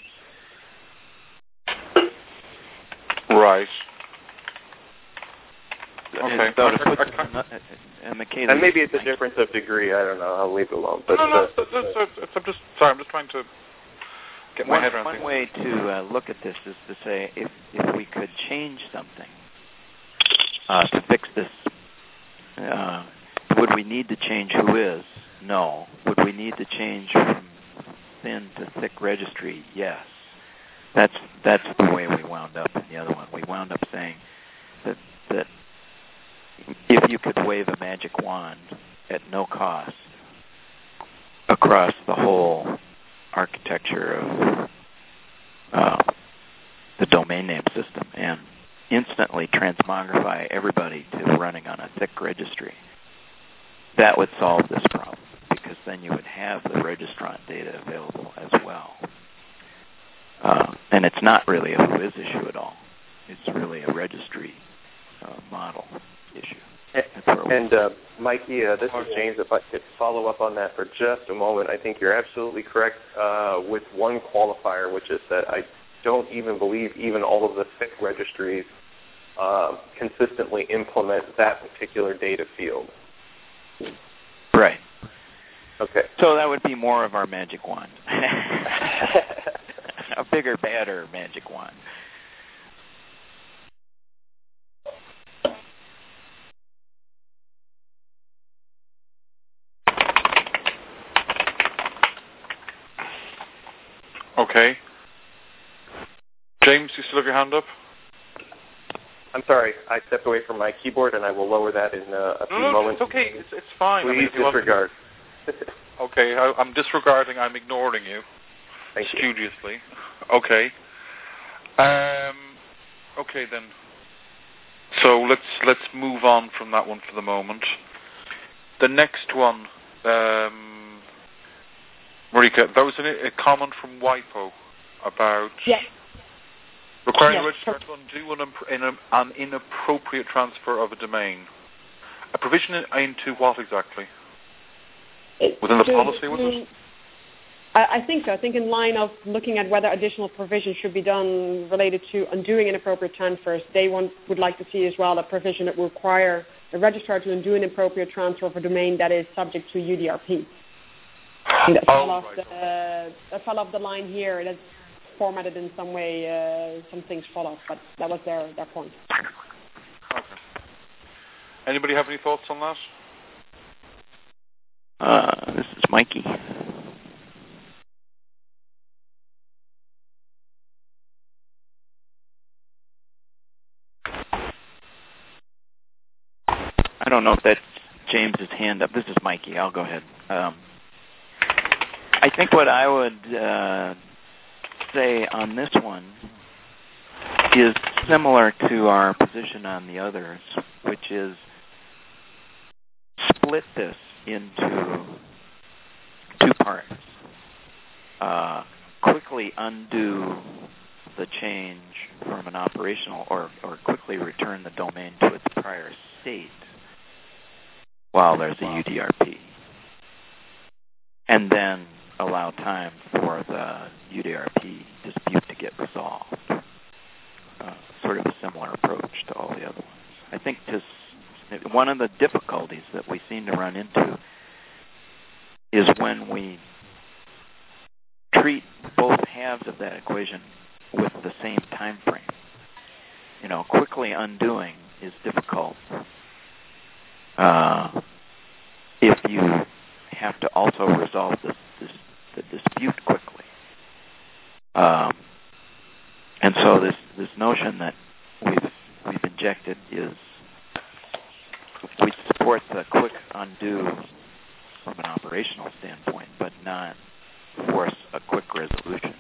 Speaker 5: Right.
Speaker 10: Okay.
Speaker 5: So,
Speaker 10: and,
Speaker 6: and maybe it's a difference of degree. I don't know. I'll leave it alone. But
Speaker 5: no, no,
Speaker 6: uh,
Speaker 5: that's, that's, that's, I'm just sorry. I'm just trying to get my
Speaker 10: one,
Speaker 5: head around
Speaker 10: One
Speaker 5: things.
Speaker 10: way to uh, look at this is to say if if we could change something. Uh, to fix this, uh, would we need to change WHOIS? No. Would we need to change from thin to thick registry? Yes. That's that's the way we wound up in the other one. We wound up saying that that if you could wave a magic wand at no cost across the whole architecture of uh, the domain name system and instantly transmogrify everybody to running on a thick registry, that would solve this problem because then you would have the registrant data available as well. Uh, and it's not really a WHOIS issue at all. It's really a registry uh, model issue.
Speaker 6: And uh, Mikey, uh, this is James. If I could follow up on that for just a moment, I think you're absolutely correct uh, with one qualifier, which is that I don't even believe even all of the thick registries uh, consistently implement that particular data field.
Speaker 10: Right.
Speaker 6: Okay.
Speaker 10: So that would be more of our magic wand. A bigger, badder magic wand.
Speaker 5: Okay. James, you still have your hand up?
Speaker 6: I'm sorry, I stepped away from my keyboard, and I will lower that in uh, a few
Speaker 5: no, no,
Speaker 6: moments.
Speaker 5: It's okay. It's, it's fine.
Speaker 6: Please
Speaker 5: I mean,
Speaker 6: disregard.
Speaker 5: Okay, I, I'm disregarding. I'm ignoring you.
Speaker 6: Thank
Speaker 5: studiously. You. Okay. Um. Okay then. So let's let's move on from that one for the moment. The next one, um, Marika, there was a, a comment from WIPO about.
Speaker 2: Yes.
Speaker 5: Requiring
Speaker 2: yes.
Speaker 5: the registrant to undo an, imp- an inappropriate transfer of a domain. A provision into what exactly?
Speaker 2: It,
Speaker 5: Within the
Speaker 2: so,
Speaker 5: policy, was it?
Speaker 2: I, I think so. I think in line of looking at whether additional provision should be done related to undoing inappropriate transfers, they want, would like to see as well a provision that will require the registrar to undo an appropriate transfer of a domain that is subject to U D R P. That fell,
Speaker 5: oh,
Speaker 2: off
Speaker 5: right.
Speaker 2: the, uh, that fell off the line here. That's formatted in some way. Uh, some things fall off, but that was their, their point.
Speaker 5: Okay. Anybody have any thoughts on that?
Speaker 10: Uh, this is Mikey. I don't know if that's James's hand up. This is Mikey. I'll go ahead. Um, I think what I would uh, say on this one is similar to our position on the others, which is split this into two parts. Uh, quickly undo the change from an operational or, or quickly return the domain to its prior state while there's a U D R P. And then allow time for the U D R P dispute to get resolved. Uh, sort of a similar approach to all the other ones. I think just one of the difficulties that we seem to run into is when we treat both halves of that equation with the same time frame. You know, quickly undoing is difficult uh, if you have to also resolve this, this, the dispute quickly. Um, and so this, this notion that we've, we've injected is we support the quick undo from an operational standpoint, but not force a quick resolution.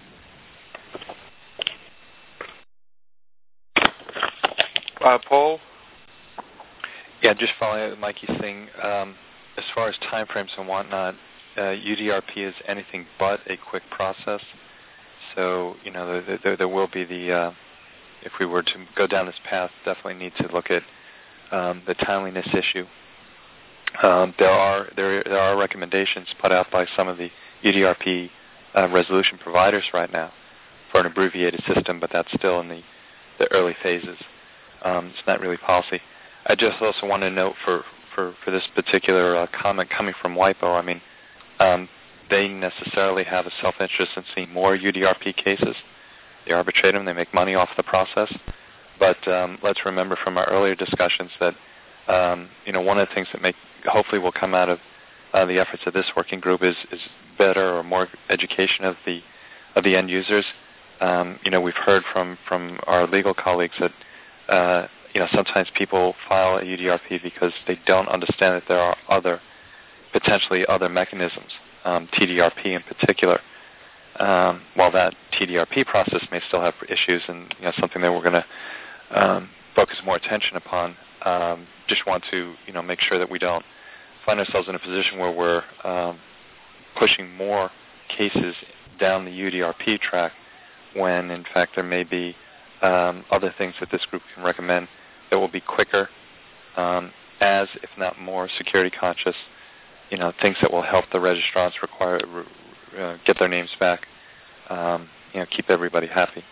Speaker 12: Uh, Paul? Yeah, just following up Mikey's thing. Um, as far as timeframes and whatnot, uh, U D R P is anything but a quick process. So, you know, there, there, there will be the, uh, if we were to go down this path, definitely need to look at um, the timeliness issue. Um, there are there, there are recommendations put out by some of the U D R P uh, resolution providers right now for an abbreviated system, but that's still in the, the early phases. Um, it's not really policy. I just also want to note for, for, for this particular uh, comment coming from WIPO, I mean, um, they necessarily have a self-interest in seeing more U D R P cases. They arbitrate them. They make money off the process. But um, let's remember from our earlier discussions that um, you know, one of the things that make hopefully will come out of uh, the efforts of this working group is, is better or more education of the of the end users. Um, you know, we've heard from, from our legal colleagues that uh, you know, sometimes people file a U D R P because they don't understand that there are other potentially other mechanisms, um, T D R P in particular. Um, while that T D R P process may still have issues and, you know, something that we're going to um, focus more attention upon, um, just want to, you know, make sure that we don't find ourselves in a position where we're um, pushing more cases down the U D R P track when, in fact, there may be um, other things that this group can recommend that will be quicker, um, as, if not more, security conscious, you know, things that will help the registrants require uh, get their names back, um, you know, keep everybody happy.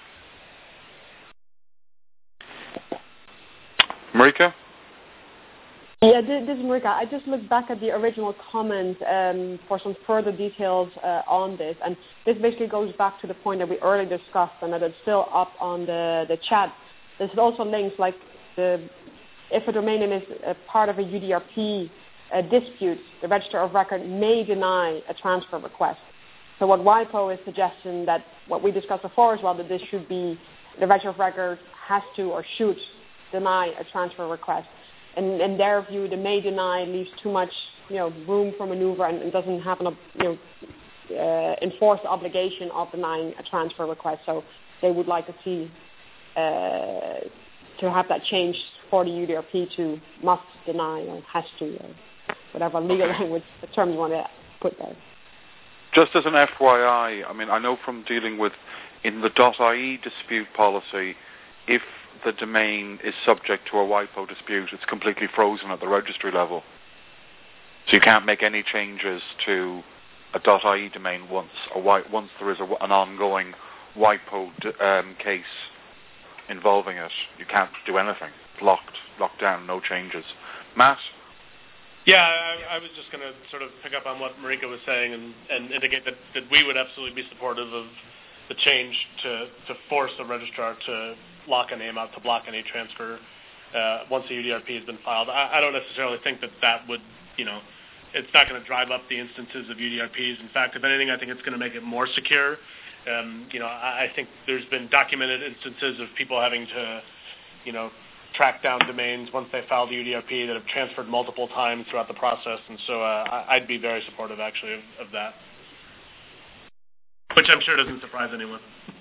Speaker 5: Marika?
Speaker 2: Yeah, this is Marika. I just looked back at the original comment um, for some further details uh, on this, and this basically goes back to the point that we earlier discussed and that it's still up on the, the chat. There's also links like the, if a domain name is a part of a U D R P uh, dispute, the Register of Record may deny a transfer request. So what WIPO is suggesting that what we discussed before as well, that this should be, the Register of Record has to or should deny a transfer request. And in their view, the may deny leaves too much, you know, room for maneuver and, and doesn't have an, you know, uh, enforced obligation of denying a transfer request. So they would like to see uh, to have that changed for the U D R P to must deny or has to, or whatever legal language the term you want to put there.
Speaker 5: Just as an F Y I, I mean, I know from dealing with in the .ie dispute policy, if the domain is subject to a WIPO dispute, it's completely frozen at the registry level. So you can't make any changes to a .ie domain once a once there is a, an ongoing WIPO um, case involving it. You can't do anything. locked, locked down, no changes. Matt?
Speaker 9: Yeah, I, I was just going to sort of pick up on what Marika was saying and, and indicate that, that we would absolutely be supportive of the change to, to force the registrar to lock a name out, to block any transfer uh, once the U D R P has been filed. I, I don't necessarily think that that would, you know, it's not going to drive up the instances of U D R Ps. In fact, if anything, I think it's going to make it more secure. Um, you know, I, I think there's been documented instances of people having to, you know, track down domains once they filed the U D R P that have transferred multiple times throughout the process, and so uh, I'd be very supportive, actually, of, of that, which I'm sure doesn't surprise anyone.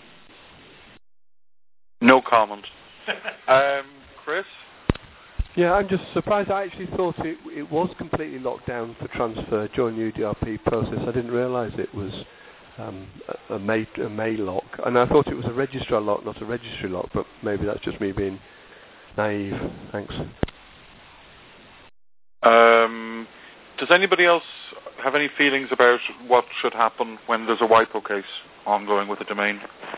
Speaker 5: No comment. um, Chris?
Speaker 8: Yeah, I'm just surprised. I actually thought it it was completely locked down for transfer during the U D R P process. I didn't realise it was um, a, a, May, a May lock, and I thought it was a registrar lock, not a registry lock, but maybe that's just me being naive. Thanks.
Speaker 5: Um, does anybody else have any feelings about what should happen when there's a WIPO case ongoing with a domain?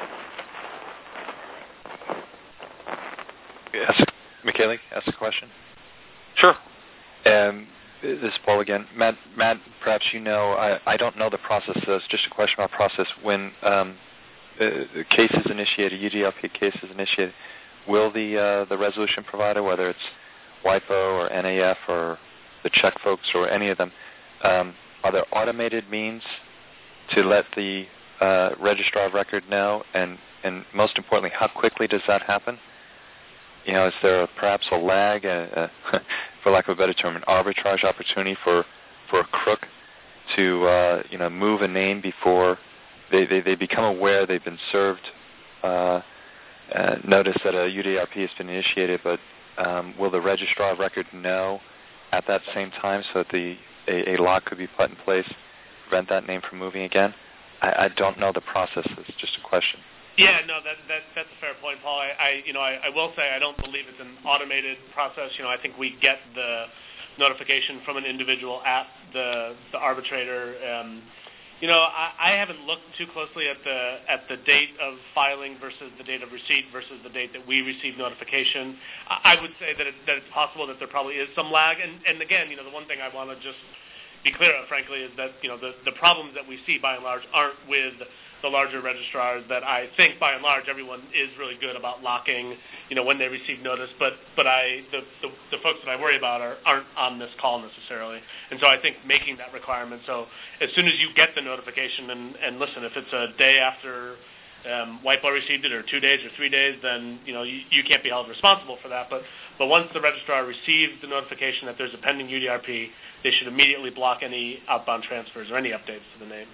Speaker 12: Yes. Michele, ask a question.
Speaker 5: Sure.
Speaker 12: Um, this is Paul again. Matt, Matt, perhaps you know, I, I don't know the process, so it's just a question about process. When um, a case is initiated, U D R P case is initiated, will the uh, the resolution provider, whether it's WIPO or N A F or the Czech folks or any of them, um, are there automated means to let the uh, registrar of record know? And, and most importantly, how quickly does that happen? You know, is there a, perhaps a lag, a, a, for lack of a better term, an arbitrage opportunity for, for a crook to, uh, you know, move a name before they, they, they become aware they've been served uh, uh, notice that a U D R P has been initiated, but um, will the registrar of record know at that same time so that the a, a lock could be put in place to prevent that name from moving again? I, I don't know the process. It's just a question.
Speaker 9: Yeah, no, that, that that's a fair point, Paul. I, I you know, I, I will say I don't believe it's an automated process. You know, I think we get the notification from an individual at the the arbitrator. Um, you know, I, I haven't looked too closely at the at the date of filing versus the date of receipt versus the date that we receive notification. I, I would say that it, that it's possible that there probably is some lag. And, and again, you know, the one thing I want to just be clear of, frankly, is that you know the the problems that we see by and large aren't with the larger registrars. That I think by and large everyone is really good about locking, you know, when they receive notice. But but I the, the, the folks that I worry about are, aren't on this call necessarily. And so I think making that requirement, so as soon as you get the notification, and, and listen, if it's a day after um, WIPO received it, or two days or three days, then you know you, you can't be held responsible for that. But but once the registrar receives the notification that there's a pending U D R P, they should immediately block any outbound transfers or any updates to the name.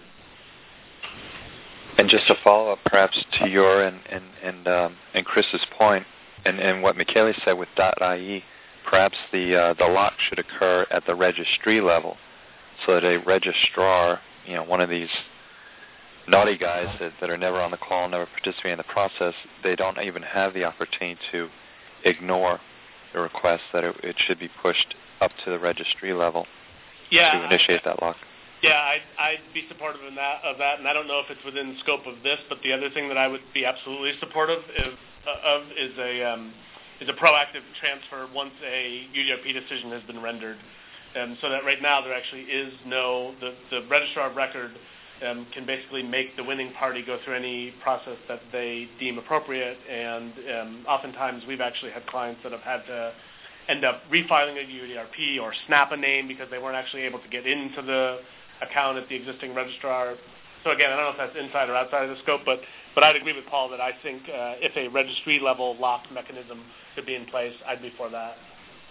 Speaker 12: And just to follow up, perhaps to your and and and, um, and Chris's point, and, and what Michele said with .ie, perhaps the uh, the lock should occur at the registry level, so that a registrar, you know, one of these naughty guys that, that are never on the call, never participate in the process, they don't even have the opportunity to ignore the request that it, it should be pushed up to the registry level
Speaker 9: yeah,
Speaker 12: to initiate
Speaker 9: I,
Speaker 12: that lock.
Speaker 9: Yeah, I'd, I'd be supportive of that, of that, and I don't know if it's within the scope of this, but the other thing that I would be absolutely supportive of, of is a um, is a proactive transfer once a U D R P decision has been rendered. Um, so that right now there actually is no, the, the registrar of record um, can basically make the winning party go through any process that they deem appropriate, and um, oftentimes we've actually had clients that have had to end up refiling a U D R P or snap a name because they weren't actually able to get into the account at the existing registrar. So again, I don't know if that's inside or outside of the scope, but but I'd agree with Paul that I think uh, if a registry level lock mechanism could be in place, I'd be for that.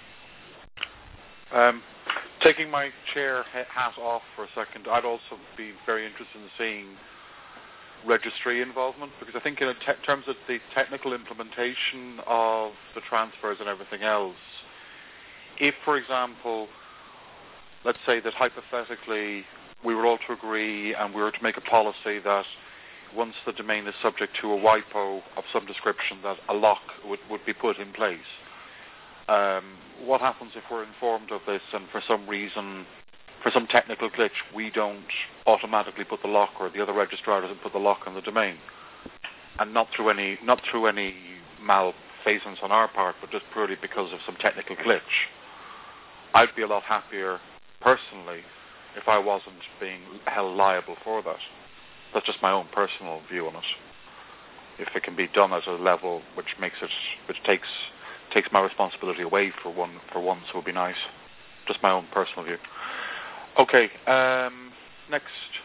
Speaker 5: Um, taking my chair hat off for a second, I'd also be very interested in seeing registry involvement, because I think in te- terms of the technical implementation of the transfers and everything else, if, for example, let's say that hypothetically we were all to agree and we were to make a policy that once the domain is subject to a WIPO of some description, that a lock would, would be put in place. Um, what happens if we're informed of this and for some reason, for some technical glitch, we don't automatically put the lock, or the other registrar doesn't put the lock on the domain, and not through any not through any mal malfeasance on our part, but just purely because of some technical glitch, I'd be a lot happier personally if I wasn't being held liable for that. That's just my own personal view on it. If it can be done at a level which makes it, which takes takes my responsibility away for one for once, would be nice. Just my own personal view. Okay, um, next.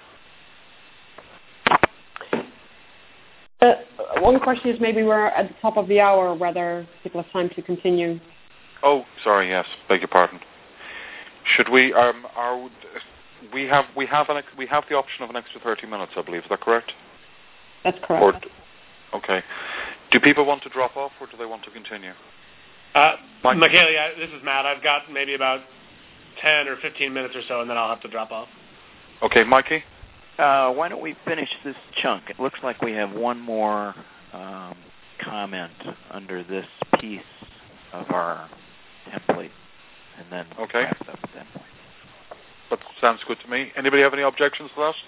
Speaker 2: Uh, one question is maybe we're at the top of the hour, whether people have time to continue.
Speaker 5: Oh, sorry. Yes, beg your pardon. Should we? Um, are we have we have an we have the option of an extra thirty minutes, I believe. Is that correct?
Speaker 2: That's correct.
Speaker 5: Or, okay. Do people want to drop off, or do they want to continue?
Speaker 9: Uh, Michaela, yeah, this is Matt. I've got maybe about ten or fifteen minutes or so, and then I'll have to drop off.
Speaker 5: Okay, Mikey?
Speaker 10: Uh, why don't we finish this chunk? It looks like we have one more um, comment under this piece of our template, and then
Speaker 5: okay.
Speaker 10: wrap up at that point.
Speaker 5: That sounds good to me. Anybody have any objections to that?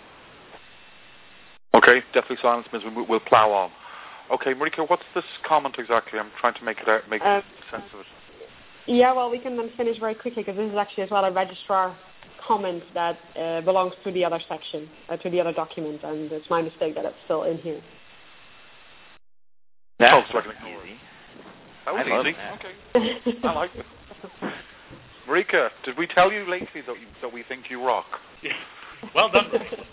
Speaker 5: Okay, definitely silence means we, we'll plow on. Okay, Marika, what's this comment exactly? I'm trying to make it out, make uh, sense of it.
Speaker 2: Yeah, well, we can then finish very quickly because this is actually as well a registrar comment that uh, belongs to the other section, uh, to the other document, and it's my mistake that it's still in here.
Speaker 10: That's
Speaker 5: oh, so easy. That was
Speaker 10: I love
Speaker 5: easy.
Speaker 10: That.
Speaker 5: Okay. I like it. Marika, did we tell you lately that, you, that we think you rock?
Speaker 9: Yeah. Well done.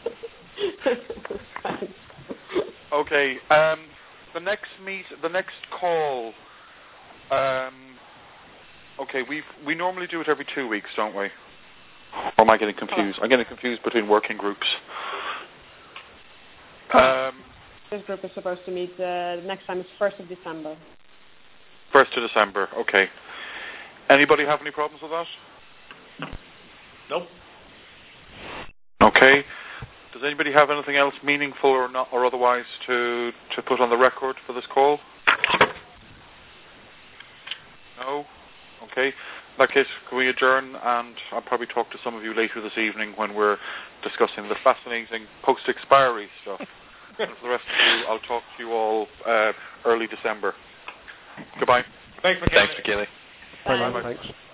Speaker 5: Okay. Um, the next meet, the next call. Um, okay, we we normally do it every two weeks, don't we? Or am I getting confused? I'm getting confused between working groups. Um,
Speaker 2: this group is supposed to meet. Uh, the next time is first of December.
Speaker 5: First of December. Okay. Anybody have any problems with that?
Speaker 9: Nope.
Speaker 5: Okay. Does anybody have anything else meaningful or not, or otherwise, to to put on the record for this call? No. Okay. In that case, can we adjourn? And I'll probably talk to some of you later this evening when we're discussing the fascinating post-expiry stuff. And for the rest of you, I'll talk to you all uh, early December. Goodbye.
Speaker 9: Thanks, Michaela.
Speaker 12: Thanks, Michaela.
Speaker 8: Bye. Bye. Thanks.